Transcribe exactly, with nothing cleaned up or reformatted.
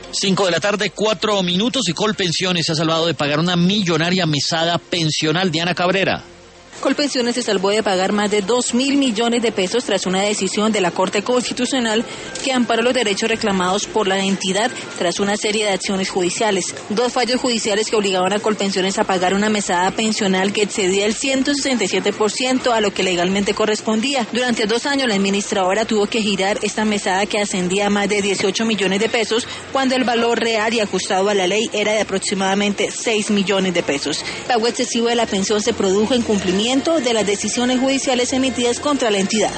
Cinco de la tarde, cuatro minutos, y Colpensiones se ha salvado de pagar una millonaria mesada pensional. Diana Cabrera. Colpensiones se salvó de pagar más de dos mil millones de pesos tras una decisión de la Corte Constitucional que amparó los derechos reclamados por la entidad tras una serie de acciones judiciales. Dos fallos judiciales que obligaban a Colpensiones a pagar una mesada pensional que excedía el ciento sesenta y siete por ciento a lo que legalmente correspondía. Durante dos años la administradora tuvo que girar esta mesada que ascendía a más de dieciocho millones de pesos cuando el valor real y ajustado a la ley era de aproximadamente seis millones de pesos. El pago excesivo de la pensión se produjo en cumplimiento de las decisiones judiciales emitidas contra la entidad.